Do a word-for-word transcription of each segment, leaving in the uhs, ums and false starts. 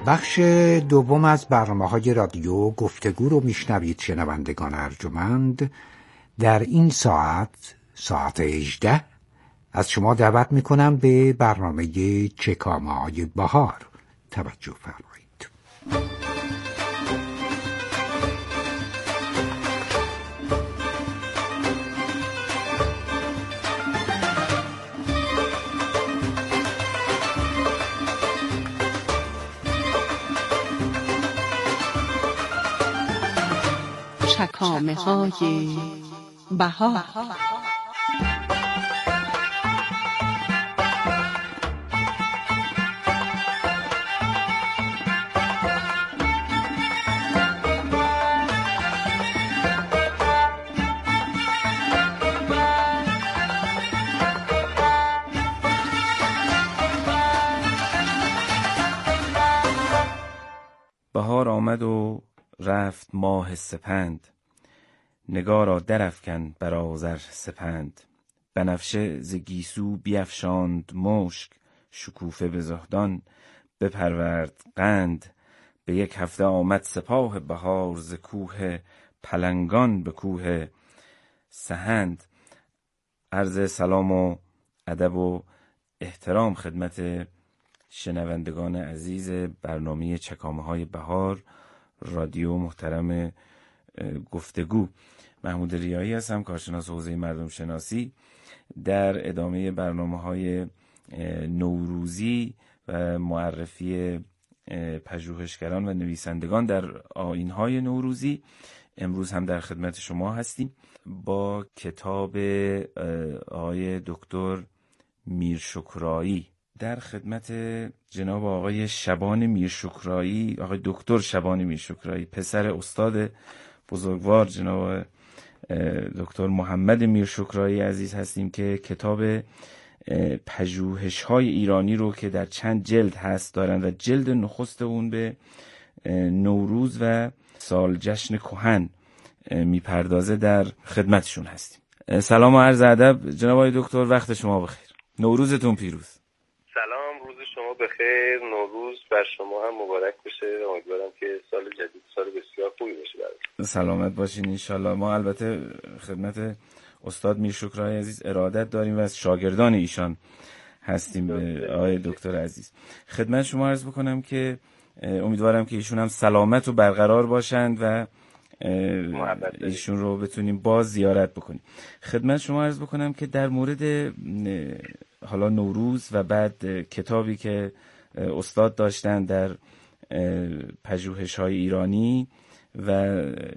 بخش دوم از برنامه‌های رادیو گفتگو رو میشنوید شنوندگان ارجمند. در این ساعت، ساعت هجده، از شما دعوت میکنم به برنامه چکامه‌های بهار توجه فرمایید. چکامه‌های بهار. بهار آمد و رفت ماه سپند، نگارا درافکن بر آذر سپند. بنفشه ز گیسو بیفشاند مشک، شکوفه به زهدان بپرورد قند. به یک هفته آمد سپاه بهار، ز کوه پلنگان به کوه سهند. عرض سلام و ادب و احترام خدمت شنوندگان عزیز برنامه چکامه‌های بهار رادیو محترم گفتگو. محمود ریایی هستم، کارشناس حوزه مردم شناسی. در ادامه برنامه‌های نوروزی و معرفی پژوهشگران و نویسندگان در آیین‌های نوروزی، امروز هم در خدمت شما هستیم با کتاب آقای دکتر میرشکرایی. در خدمت جناب آقای شبان میرشکرایی، آقای دکتر شبان میرشکرایی، پسر استاد بزرگوار جناب دکتر محمد میرشکرایی عزیز هستیم که کتاب پژوهش‌های ایرانی رو که در چند جلد هست دارن و جلد نخست اون به نوروز و سال جشن کهن میپردازه. در خدمتشون هستیم. سلام و عرض ادب جناب آقای دکتر، وقت شما بخیر، نوروزتون پیروز. سلام، روز شما بخیر، نوروز بر شما هم مبارک بشه. امیدوارم که سال جدید سال بسیار خوبی باشه براتون. سلامت باشین انشالله. ما البته خدمت استاد میرشکرایی عزیز ارادت داریم و از شاگردان ایشان هستیم. به آقای دکتر عزیز خدمت شما عرض بکنم که امیدوارم که ایشون هم سلامت و برقرار باشند و ایشون رو بتونیم باز زیارت بکنیم. خدمت شما عرض بکنم که در مورد حالا نوروز و بعد کتابی که استاد داشتن در پژوهش‌های ایرانی و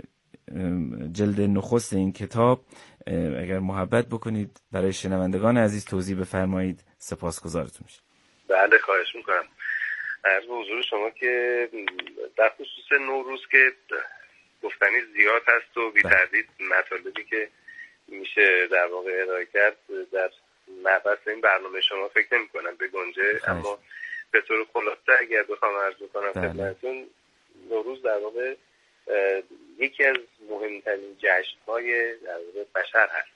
جلد نخست این کتاب، اگر محبت بکنید برای شنوندگان عزیز توضیح بفرمایید، سپاسگزارتون میشم. بله، خواهش میکنم. عرض به حضور شما که در خصوص نوروز که گفتنی زیاد هست و بی تردید مطالبی که میشه در واقع ارائه کرد در مبحث این برنامه شما فکر نمی کنم به گنجه، اما به طور خلاصه اگر بخوام عرض کنم خدمتتون، نوروز در واقع یکی از مهمترین جشن‌های در واقع بشر هست،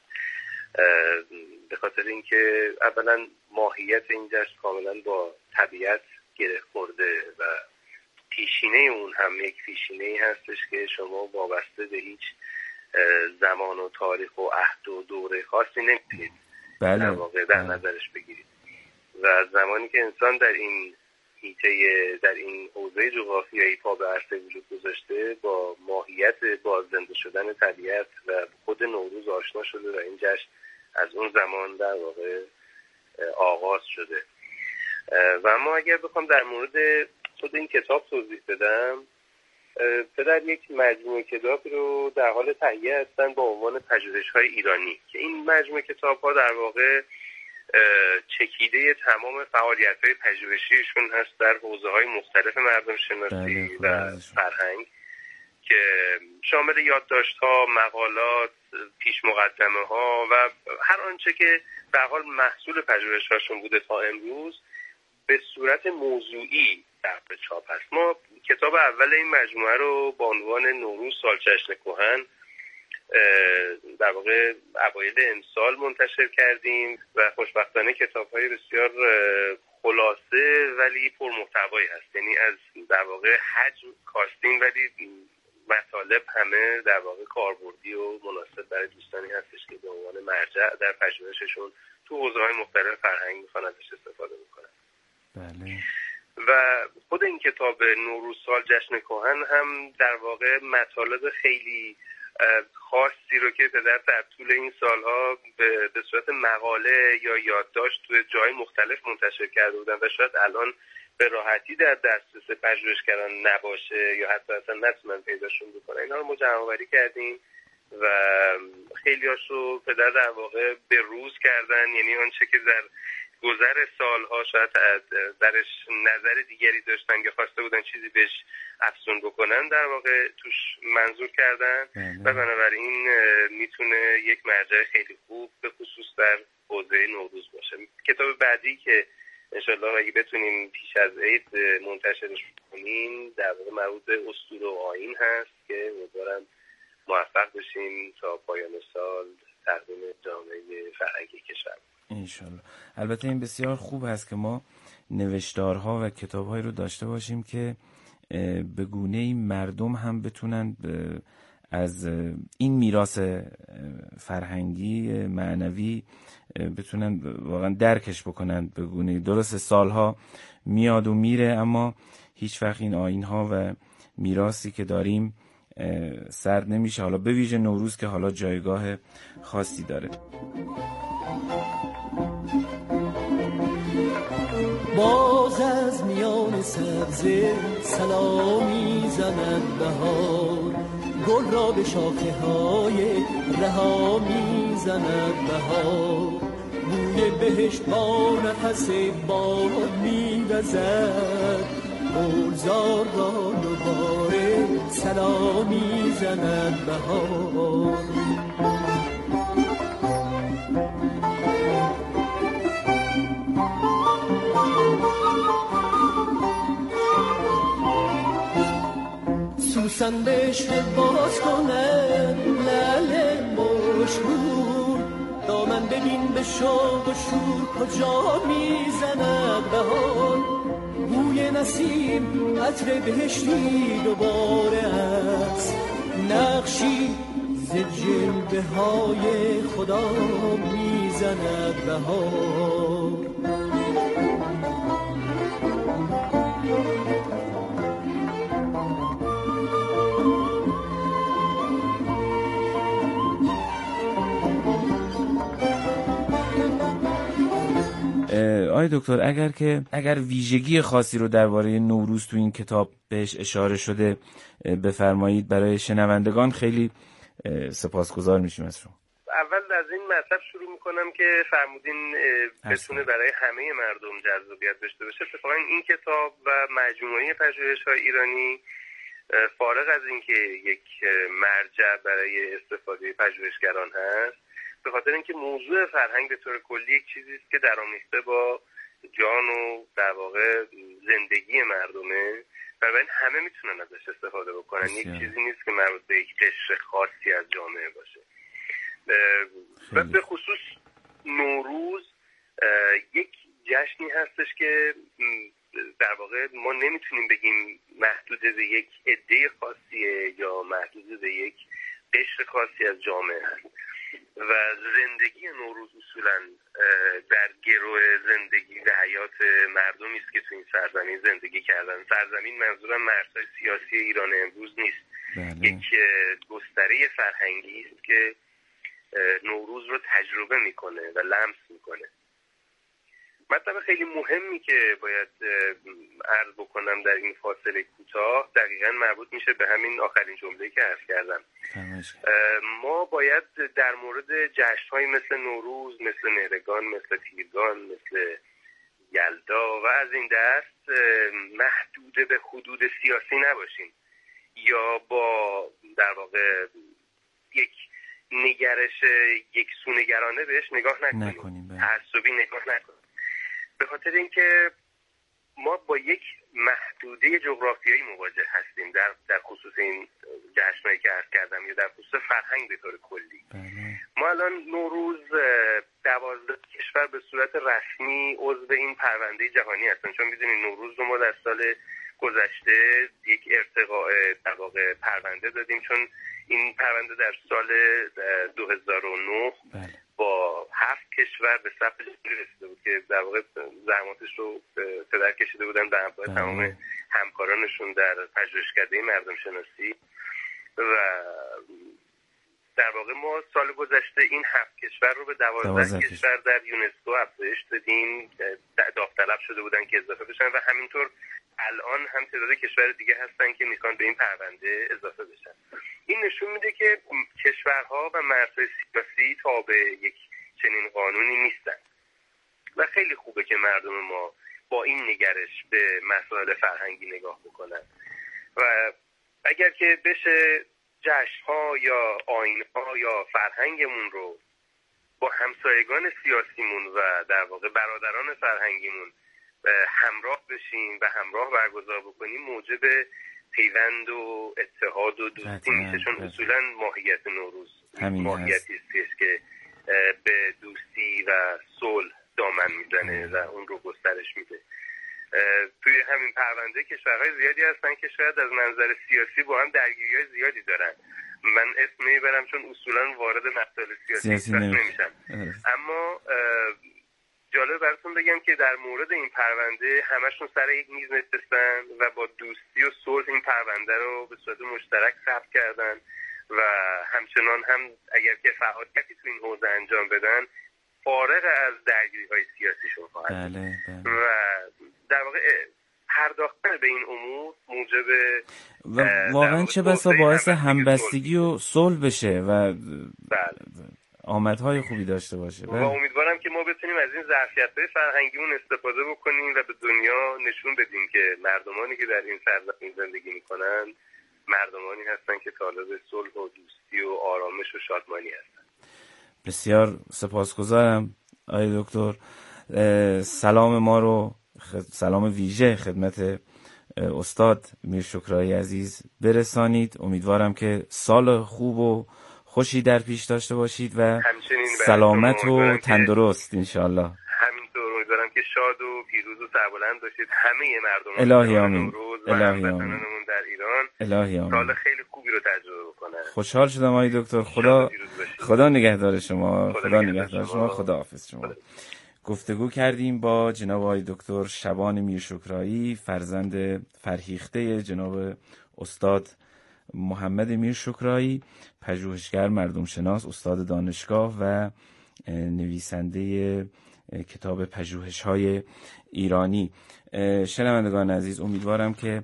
به خاطر اینکه اولا ماهیت این جشن کاملا با طبیعت گره خورده و پیشینه اون هم یک پیشینه‌ای هستش که شما وابسته به هیچ زمان و تاریخ و عهد و دوره خاصی نمیتونید بله. در واقع در نظرش بگیرید و زمانی که انسان در این حیطه در این حوزه جغرافیایی پا به عرصه وجود گذاشته، با ماهیت باززنده شدن طبیعت و خود نوروز آشنا شده و این جشن از اون زمان در واقع آغاز شده. و اما اگر بخوام در مورد خود این کتاب توضیح بدم، پدر یک مجموعه کتاب رو در حال تهیه هستن با عنوان پژوهش‌های ایرانی که این مجموعه کتاب‌ها در واقع چکیده تمام فعالیت‌های پژوهشیشون هست در حوزه‌های مختلف مردم شناسی و فرهنگ که شامل یادداشت‌ها، مقالات، پیش مقدمه‌ها و هر آنچه که به حال محصول پژوهش‌هاشون بوده تا امروز به صورت موضوعی در چاپ هست. ما کتاب اول این مجموعه رو با عنوان نوروز سال جشن کهن در واقع اوایل امسال منتشر کردیم و خوشبختانه کتاب‌های بسیار خلاصه ولی پرمحتوایی هست، یعنی از در واقع حجم کاستینگ ولی مطالب همه در واقع کاربردی و مناسب برای دوستانی هستش که به عنوان مرجع در پژوهششون تو حوزه‌های مختلف فرهنگ میخوان ازش استفاده بکنن. بله. و خود این کتاب نوروز سال جشن کهن هم در واقع مطالب خیلی خاصی رو که پدر در طول این سالها به, به صورت مقاله یا یادداشت توی جای مختلف منتشر کرده بودن و شاید الان به راحتی در دسترس پژوهشگران نباشه یا حتی اصلا نتونن پیداشون بکنن. اینا رو ما جمع‌آوری کردیم و خیلی‌هاش رو پدر در واقع به روز کردن، یعنی آنچه که در گذر سالها شاید درش نظر دیگری داشتن یا خواسته بودن چیزی بهش افزون بکنن در واقع توش منظور کردن و بنابراین میتونه یک مرجع خیلی خوب به خصوص در حوزه نوروز باشه. کتاب بعدی که انشالله اگه بتونیم پیش از عید منتشرش کنیم در واقع مربوط به اسطوره و آیین هست که امیدوارم موفق بشیم تا پایان سال تقدیم جامعه فرهنگی کشور. انشالله. البته این بسیار خوب هست که ما نوشتارها و کتابهایی رو داشته باشیم که به گونه‌ای مردم هم بتونن از این میراث فرهنگی معنوی بتونن واقعا درکش بکنن به گونه‌ای. درست سالها میاد و میره اما هیچ وقت این آیین‌ها و میراثی که داریم سرد نمیشه، حالا به ویژه نوروز که حالا جایگاه خاصی داره. باز از میان سبزه سلامی زند بهار، گل را به شاخه های رها می زند بهار، بوی بهشت با نفس باد می وزد، گلزار را دوباره سلامی زند بهار. سوسن بهشت باز کنن لعل مشهور، دامن ببین به شوق و شور کجا میزند بهار، بوی نسیم عطر بهشتی دوباره است، نقشی ز جلوه های خدا میزند بهار. آقای دکتر اگر که اگر ویژگی خاصی رو درباره نوروز تو این کتاب بهش اشاره شده بفرمایید برای شنوندگان خیلی سپاسگزار میشیم از شما. اول از این مطلب شروع میکنم که فرمودین بتونه برای همه مردم جذابیت داشته باشه. اتفاقا این کتاب و مجموعه پژوهش‌های ایرانی فارغ از اینکه یک مرجع برای استفاده پژوهشگران هست، به خاطر اینکه موضوع فرهنگ به طور کلی یک چیزی است که درآمیخته با جان و در واقع زندگی مردمه، بنابراین همه میتونن ازش استفاده بکنن. یک چیزی نیست که مربوط به یک قشر خاصی از جامعه باشه. و به خصوص نوروز یک جشنی هستش که در واقع ما نمیتونیم بگیم محدود به یک عده خاصیه یا محدود به یک قشر خاصی از جامعه هست و زندگی نوروز اصولا در گرو زندگی و حیات مردمی است که تو این سرزمین زندگی کردن. سرزمین منظورم مرزهای سیاسی ایران امروز نیست. بله. یک گستره فرهنگی است که نوروز رو تجربه میکنه و لمس میکنه. مطلب خیلی مهمی که باید عرض بکنم در این فاصله کوتاه دقیقاً مربوط میشه به همین آخرین جمله‌ای که عرض کردم. ما باید در مورد جشن‌هایی مثل نوروز، مثل مهرگان، مثل تیرگان، مثل یلدا و از این دست محدود به حدود سیاسی نباشیم یا با در واقع یک نگرش یک سونگرانه بهش نگاه نکنیم، تعصبی نگاه نکنیم، به خاطر اینکه ما با یک محدوده جغرافیایی مواجه هستیم در در خصوص این جشنایی که عرض کردم یا در خصوص فرهنگ به طور کلی. بله. ما الان نوروز دوازده کشور به صورت رسمی عضو این پرونده جهانی هستن، چون میدونید نوروز رو ما در سال گذشته یک ارتقاء در واقع پرونده دادیم، چون این پرونده در سال دو هزار و نه بله. با هفت کشور به صف جمهوری رسیده بود که در واقع زحماتش رو پدر کشیده بودن به همراه تمام همکارانشون در پژوهشکده مردم شناسی و در واقع ما سال گذشته این هفت کشور رو به دوازده کشور در یونسکو افزایش دادیم، داوطلب شده بودن که اضافه بشن و همینطور الان هم تعداد کشور دیگه هستن که میخوان به این پرونده اضافه بشن. این نشون میده که کشورها و مرزهای سیاسی تابع یک چنین قانونی نیستن و خیلی خوبه که مردم ما با این نگرش به مسائل فرهنگی نگاه بکنن و اگر که بشه جشن‌ها یا آیین‌ها یا فرهنگمون رو با همسایگان سیاسیمون و در واقع برادران فرهنگیمون همراه بشیم و همراه برگزار بکنیم، موجب پیوند و اتحاد و دوستی میشه، چون اصولا ماهیت نوروز ماهیتی است که به دوستی و صلح دامن میزنه و اون رو گسترش میده. توی همین پرونده کشورهای زیادی هستن که شاید از منظر سیاسی با هم درگیری‌های زیادی دارن. من اسم نمیبرم چون اصولا وارد مسائل سیاسی نمیشم، اما جالب براتون بگم که در مورد این پرونده همشون سر یک میز نشستن و با دوستی و صلح این پرونده رو به صورت مشترک ثبت کردن و همچنان هم اگر که فعالیتی تو این حوزه انجام بدن فارغ از درگیری‌های سیاسیشون خواهد بله، بله. و در واقع پرداختن به این امور موجب و واقعا چه بسا باعث همبستگی و صلح بشه و بله. آمدهای خوبی داشته باشه و امیدوارم که ما بتونیم از این ظرفیت‌های فرهنگیمون استفاده بکنیم و به دنیا نشون بدیم که مردمانی که در این سرزمین زندگی میکنن مردمانی هستن که طالب صلح و دوستی و آرامش و شادمانی هستن. بسیار سپاسگزارم آقای دکتر. سلام ما رو سلام ویژه خدمت استاد میرشکرایی عزیز برسانید. امیدوارم که سال خوب و خوشی در پیش داشته باشید و سلامت و تندرست انشالله. همینطور امیدوارم که شاد و پیروز و سربلند باشید همه مردم الهی آمین. الهی آمین. در ایران الهی آمین. سال خیلی خوبی رو تجربه بکنن. خوشحال شدم آقای دکتر. خدا خدا نگهدار شما. خدا, خدا نگهدار شما. خدا حافظ شما. خدا. گفتگو کردیم با جناب آقای دکتر شبان میرشکرایی، فرزند فرهیخته جناب استاد محمد میرشکرایی، پژوهشگر مردم شناس، استاد دانشگاه و نویسنده کتاب پژوهش‌های ایرانی. شنوندگان عزیز، امیدوارم که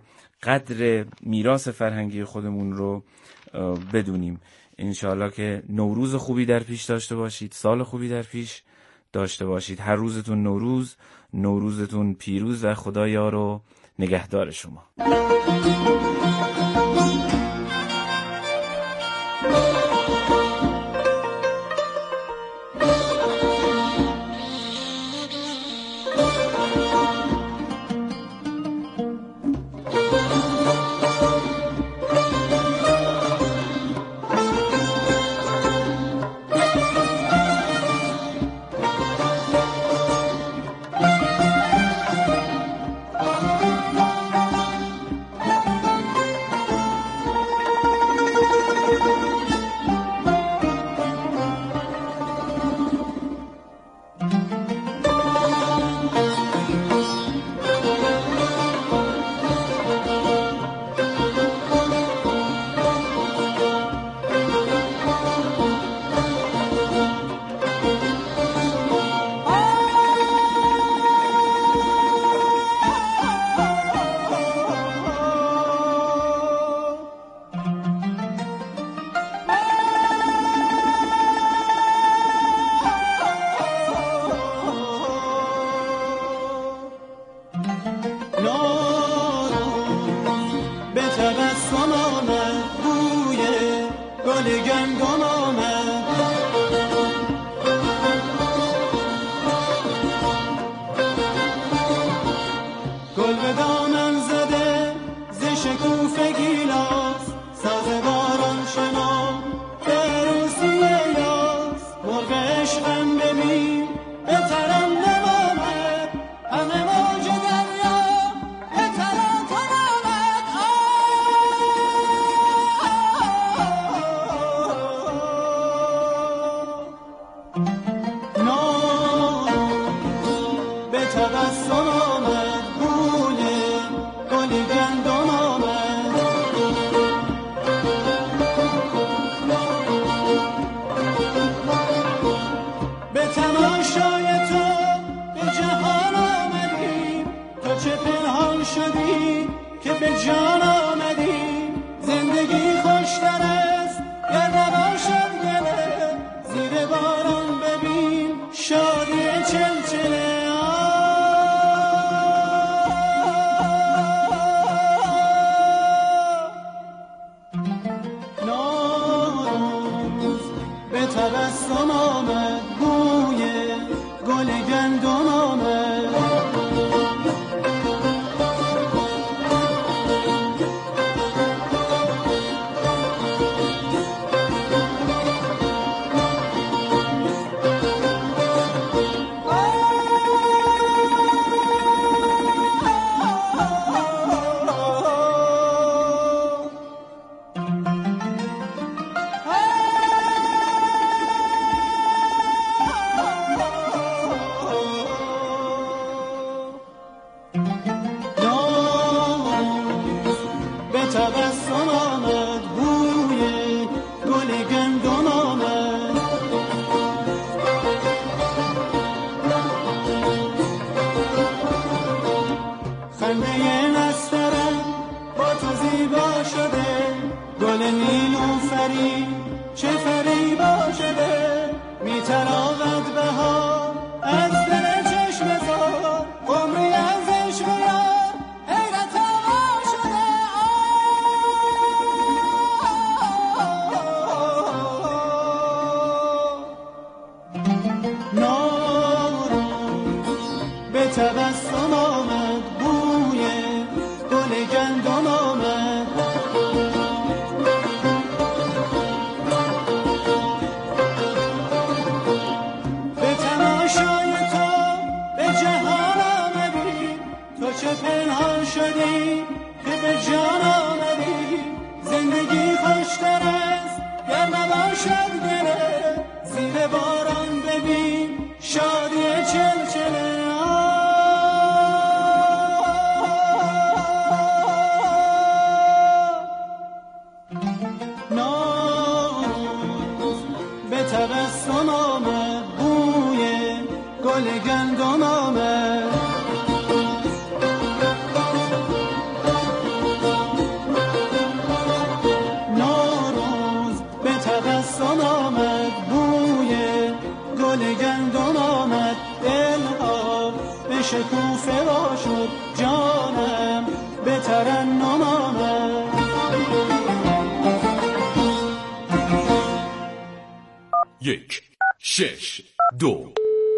قدر میراث فرهنگی خودمون رو بدونیم. انشاءالله که نوروز خوبی در پیش داشته باشید، سال خوبی در پیش داشته باشید. هر روزتون نوروز، نوروزتون پیروز و خدا یار و نگهدار شما. عشقم ببین تبسم آمد بوی گل گندم آمد. یک شش دو.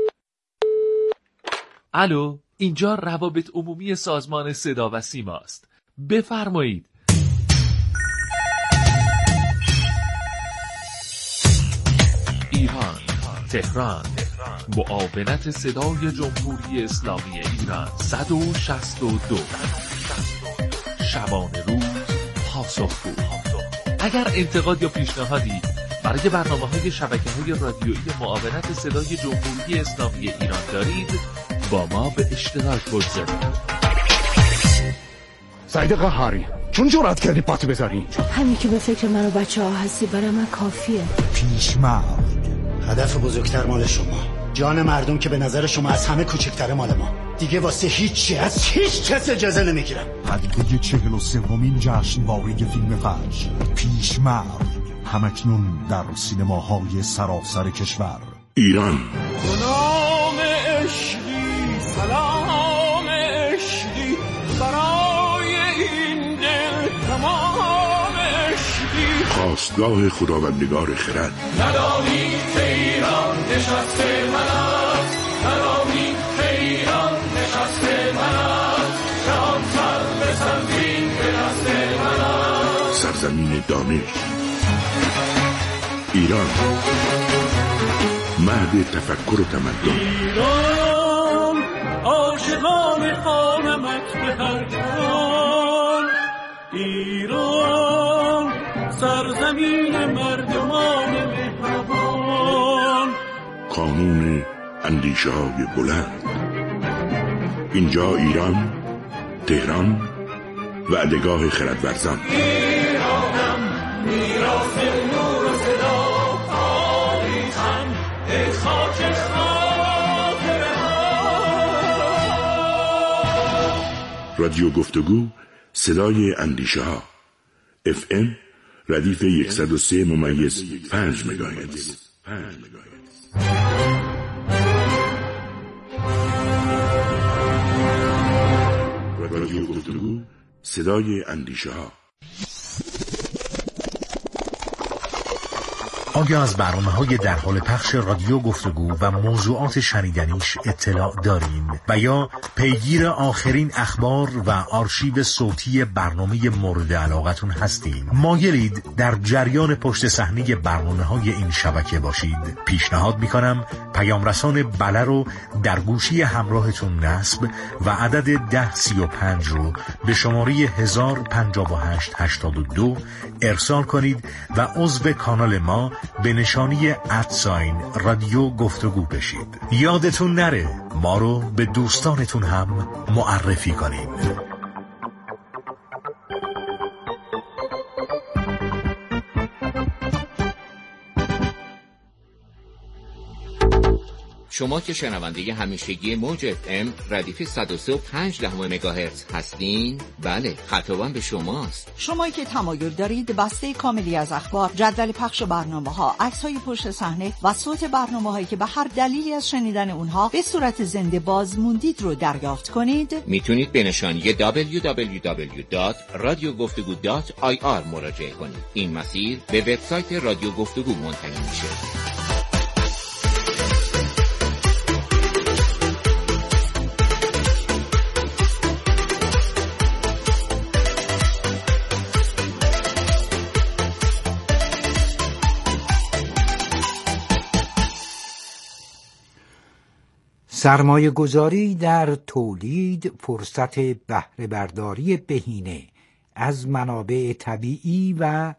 الو، اینجا روابط عمومی سازمان صدا و سیما است. بفرمایید. ایران، تهران، معاونت صدای جمهوری اسلامی ایران صد و شصت و دو. شبانه روز پاسخگو. اگر انتقاد یا پیشنهادی برای برنامه‌های شبکه‌های رادیویی معاونت صدای جمهوری اسلامی ایران دارید، با ما به اشتراک بگذارید. سعید قهاری، چون جرأت کردی پات بذاری؟ همین که به فکر من و بچه‌ها هستی برای من کافیه. پیشمرد، هدف بزرگتر مال شما، جان مردم که به نظر شما از همه کوچکتره مال ما. دیگه واسه هیچی از هیچ کس اجازه نمیگیرم. حلقه چهل و سومین جشنواره فیلم فجر پیشمرد همکنون در سینماهای سراسر کشور. ایران. سلام عشقی، سلام عشقی برای این دل، تمام عشقی. خواستگاه خداوندگار خرد. ندانی که ایران نشسته من است، ندانی که ایران نشسته من است، جهان سر به سرزین به دست من است. سرزمین دانش ایران، مهد تفکر و تمدن. ایران عاشقان خانمت به هر جان، ایران سرزمین مردمان مهربان. قانون اندیشه های بلند. اینجا ایران، تهران، وعدگاه خردورزان. ایرانم میراث نور و صدا، تاریخم ای خاک خاطره ها. رادیو گفتگو، صدای اندیشه ها. اف ام ردیف صد و سه ممیز پنج مگاهرتز. رادیو گفتگو، صدای اندیشه ها. آیا از برنامه‌های در حال پخش رادیو گفتگو و موضوعات شنیدنیش اطلاع دارین و یا پیگیر آخرین اخبار و آرشیو صوتی برنامه مورد علاقتون هستین؟ مایلید در جریان پشت صحنه برنامه‌های این شبکه باشید؟ پیشنهاد می‌کنم پیام رسان بله رو در گوشی همراهتون نصب و عدد ده سی و پنج رو به شماره هزار و پنجاه و هشت هشتاد و دو ارسال کنید و عضو کانال ما به نشانی ادساین رادیو گفتگو بشید. یادتون نره ما رو به دوستانتون هم معرفی کنید. شما که شنونده همیشگی موج اف ام ردیف صد و سه و پنج دهم مگاهرتز هستین، بله خطابم به شماست. شمایی که تمایل دارید بسته کاملی از اخبار، جدول پخش برنامه‌ها، عکس‌های پشت صحنه و صوت برنامه‌هایی که به هر دلیلی از شنیدن اونها به صورت زنده باز موندید رو دریافت کنید، میتونید به نشانی دبلیو دبلیو دبلیو دات رادیو گفتگو دات آی آر مراجعه کنید. این مسیر به وبسایت رادیو گفتگو منتهی میشه. سرمایه گذاری در تولید فرصت بهره برداری بهینه از منابع طبیعی و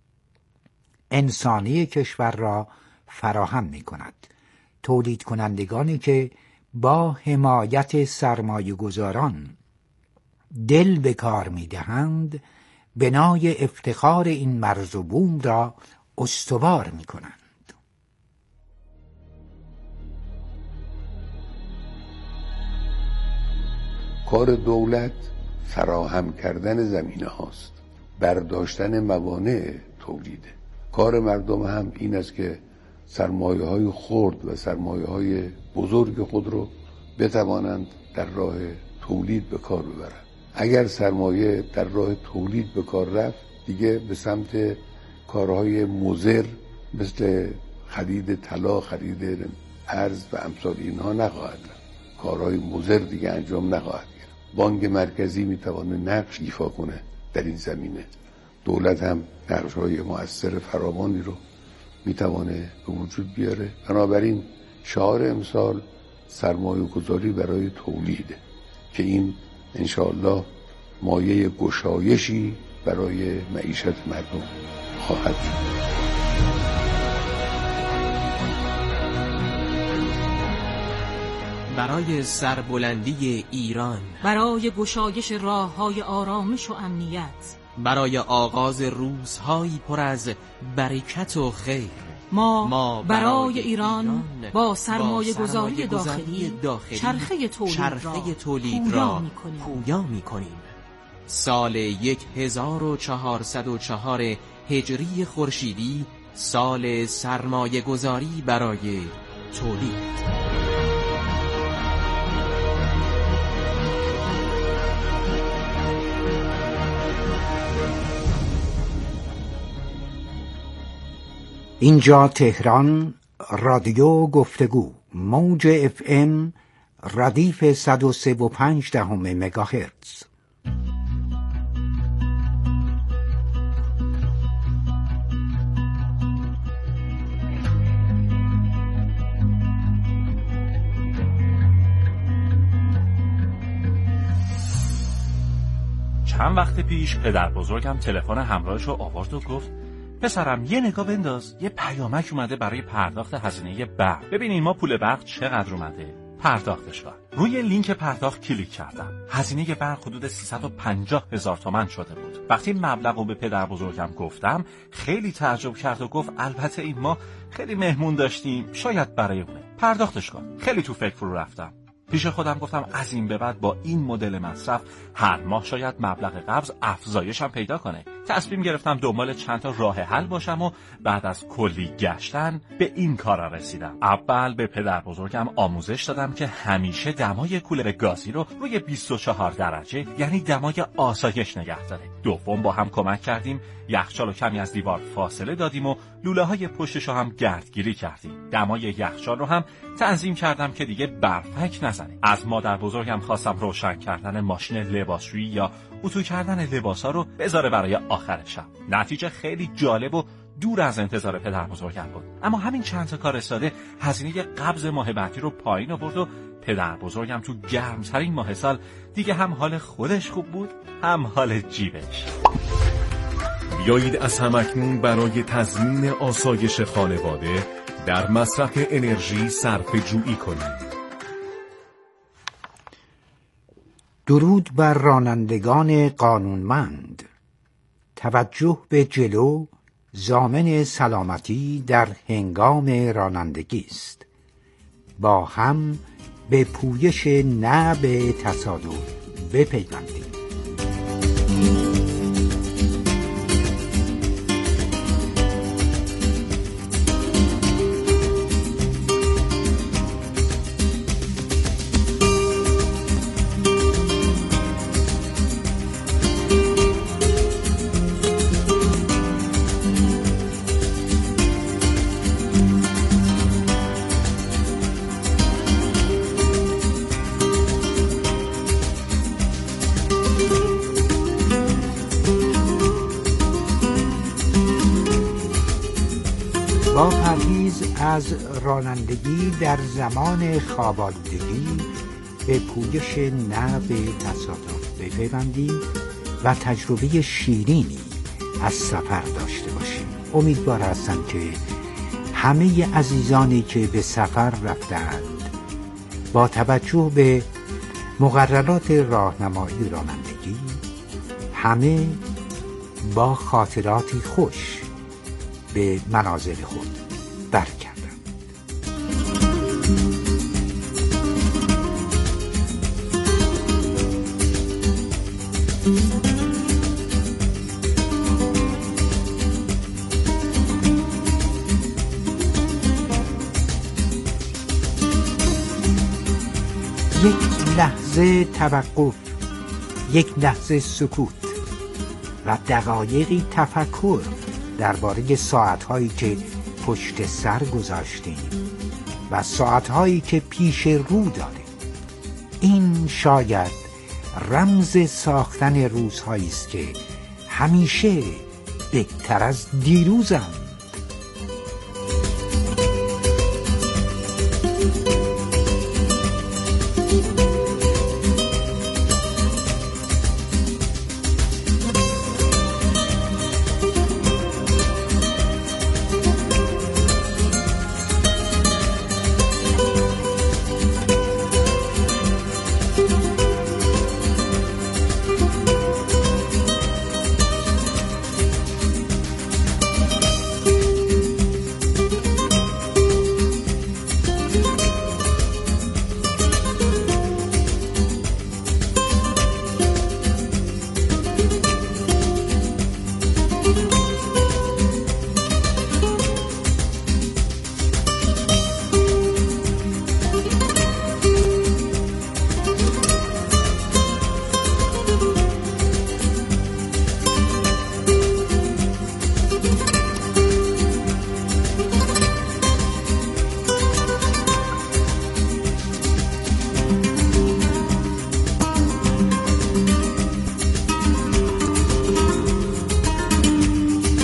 انسانی کشور را فراهم می کند. تولید کنندگانی که با حمایت سرمایه گذاران دل به کار می دهند، بنای افتخار این مرز و بوم را استوار می کنند. کار دولت فراهم کردن زمینه هاست، برداشتن موانع تولیده. کار مردم هم این است که سرمایه های خرد و سرمایه های بزرگ خود رو بتوانند در راه تولید به کار ببرند. اگر سرمایه در راه تولید به کار رفت، دیگه به سمت کارهای مضر مثل خرید طلا، خرید ارز و امثال اینها نخواهد رفت. کارهای مضر دیگه انجام نخواهد گرفت. بانک مرکزی میتونه نقش ایفا کنه در این زمینه. دولت هم نقش‌های مؤثر فراوانی رو میتونه به وجود بیاره. بنابراین شعار امسال سرمایه گذاری برای تولیده که این انشاءالله مایه گشایشی برای معیشت مردم خواهد شد. برای سربلندی ایران، برای گشایش راه‌های آرامش و امنیت، برای آغاز روزهایی پر از برکت و خیر، ما, ما برای, برای ایران, ایران با سرمایه گذاری داخلی, داخلی چرخه تولید, چرخه تولید را پویا می کنیم. سال هزار و چهارصد و چهار هجری خورشیدی سال سرمایه گذاری برای تولید. اینجا تهران، رادیو گفتگو، موج اف ام ردیف صد و سه و پنج دهم مگاهرتز. چند وقت پیش پدر بزرگم تلفن همراهش رو آورد و گفت پسرم یه نگاه بنداز، یه پیامک اومده برای پرداخت هزینه برق. ببینین ما پول برق چقدر اومده، پرداختش کن. روی لینک پرداخت کلیک کردم. هزینه برق حدود سیصد و پنجاه هزار تومان شده بود. وقتی مبلغ رو به پدر بزرگم گفتم خیلی تعجب کرد و گفت البته این ما خیلی مهمون داشتیم، شاید برای اونه. پرداختش کن. خیلی تو فکر فرو رفتم. پیش خودم گفتم از این به بعد با این مدل مصرف هر ماه شاید مبلغ قبض افزایش هم پیدا کنه. تصمیم گرفتم دنبال چند تا راه حل باشم و بعد از کلی گشتن به این کارا رسیدم. اول به پدر بزرگم آموزش دادم که همیشه دمای کولر گازی رو روی بیست و چهار درجه یعنی دمای آسایش نگه داره. دوم با هم کمک کردیم یخچال رو کمی از دیوار فاصله دادیم و لوله های پشتش رو هم گردگیری کردیم. دمای یخچال رو هم تنظیم کردم که دیگه برفک نزنه. از مادر بزرگم خواستم روشن کردن ماشین لباسشویی یا اتو کردن لباسا رو بذاره برای آخر شب. نتیجه خیلی جالب و دور از انتظار پدر بزرگم بود. اما همین چند تا کار ساده هزینه قبض ماه بعدی رو پایین آورد و پدر بزرگم تو گرمترین ماه سال دیگه هم حال خودش خوب بود هم حال جیبش. بیایید از همکنون برای تضمین آسایش خانواده در مصرف انرژی صرفه جویی کنید. درود بر رانندگان قانونمند. توجه به جلو ضامن سلامتی در هنگام رانندگی است. با هم به پویش نه به تصادف بپیوندیم. با پرهیز از رانندگی در زمان خواب‌آلودگی به پویش نه به تصادف بپیوندیم و تجربه شیرینی از سفر داشته باشیم. امیدوار هستم که همه عزیزانی که به سفر رفتند با توجه به مقررات راهنمایی رانندگی همه با خاطراتی خوش به منازل خود برگردند. یک لحظه توقف، یک لحظه سکوت و دقایقی تفکر درباره ساعت‌هایی که پشت سر گذاشتیم و ساعت‌هایی که پیش رو داریم. این شاید رمز ساختن روزهایی است که همیشه بهتر از دیروزند.